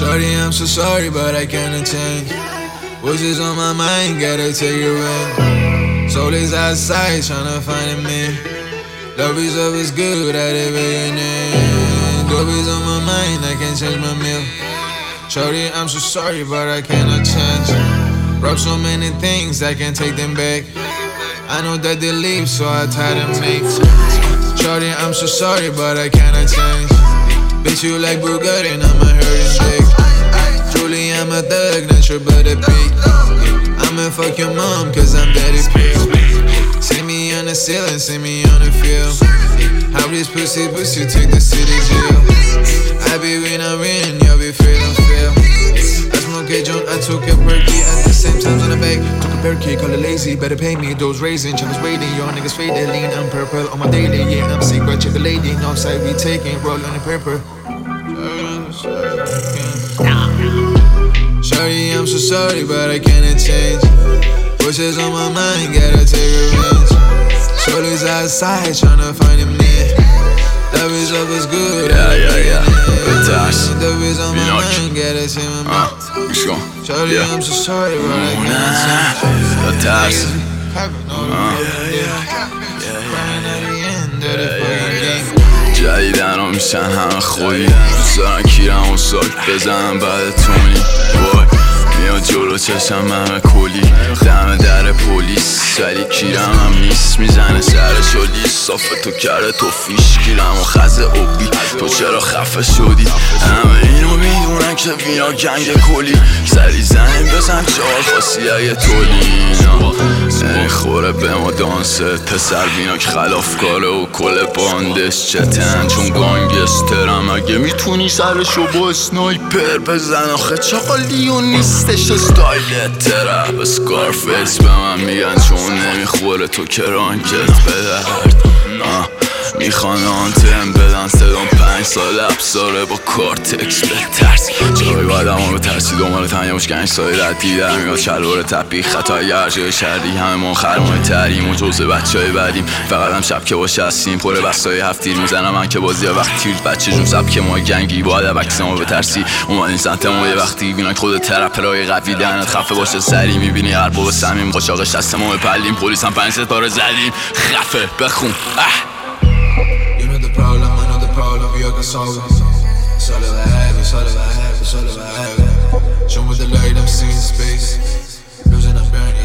Shorty, I'm so sorry, but I cannot change. Wishes on my mind, gotta take it in. Soul is outside, tryna find a man. Love is good at the beginning. Love is on my mind, I can't change my meal. Shorty, I'm so sorry, but I cannot change. Rub so many things, I can't take them back. I know that they leave, so I try to make. Shorty, I'm so sorry, but I cannot change. Bitch, you like Bugatti, and I'm a hurting dick. Truly, I'm a thug, not sure but a pig. I'ma fuck your mom, cause I'm daddy pig. See me on the ceiling, see me on the field. How this pussy take the city jail. I be when I'm in, y'all be feeling fail. I smoke a joint, I took a perky at the same time on the back. Took a perky, call it lazy, better pay me those raisins. Chillers waiting, y'all niggas faded, lean, I'm purple on my daily. Yeah, I'm sick, but check the lady, outside we taking, roll on the pepper. Shorty, I'm so sorry, but I cannot change. Wishes on my mind, gotta take revenge. Shorty's outside, tryna find a man. Love is good. Yeah. Love is on my mind, gotta take my mind. Shorty, I'm so sorry, but I cannot change. جدیدن ها میشن همه خودی دوست دارن کیرم و ساک بزنم بعد تونی میاد جلو چشم همه کلی دم در پلیس ولی کیرم هم نیست میزنه سرشو لیست صاف تو کرده تو فیش گیرم و خزه اوبی تو چرا خفه شدی همه اینو میدونن که وینا گنگ کلی سری زنی بزن چهار خاصی اگه تولینا خوره به ما دانسه پسر وینا که خلاف کاره و کل باندش چتن چون گانگسترم اگه میتونی سرشو با اسنایپر بزن آخه چاقالی و نیستش استایل ترپ اسکارفیس به من میگن چون نمیخوره تو که رانکت به درد میخوان آنتن بدن صدام 5 سال افساره با کارتکس بترس جایی باید اما بترسی دومال تنیا باش 5 سال ردی در میاد شلوار تپی خطای هرجای شردی همه ما خرمای تریم و جوز بچه های بدیم فقط هم شب که باشه هستیم پره بستای هفتیر میزنم من که بازی ها وقت تیر بچه جون سب که ما گنگی باید عکس ما بترسی اومدین سنت ما یه وقتی بینای خود ترپرای قوی دهنت خفه باشه سری میبینی هر بابا سمیم قاچاقش دست ما بپلیم پلیس هم 5 ستاره زدیم خفه بخون Problem, I know the problem, you can solve it. It's all that I have, it's all that I have, it's all that I have. Show me the light, I'm seeing space. Losing, I'm burning.